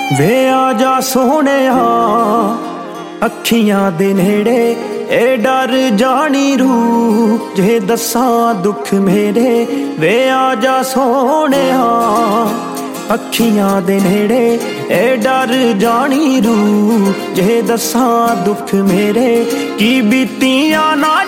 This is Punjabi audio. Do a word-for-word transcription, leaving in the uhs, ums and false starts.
ਵੇ ਆ ਜਾ ਸੋਹਣਿਆ ਅੱਖੀਆਂ ਦੇ ਨੇੜੇ, ਏ ਡਰ ਜਾਣੀ ਰੂਹ ਜੇ ਦੱਸਾਂ ਦੁੱਖ ਮੇਰੇ। ਵੇ ਆ ਜਾ ਸੋਹਣਿਆ ਅੱਖੀਆਂ ਦੇ ਨੇੜੇ, ਏ ਡਰ ਜਾਣੀ ਰੂਹ ਜੇ ਦੱਸਾਂ ਦੁੱਖ ਮੇਰੇ। ਕੀ ਬੀਤੀਆਂ ਨਾ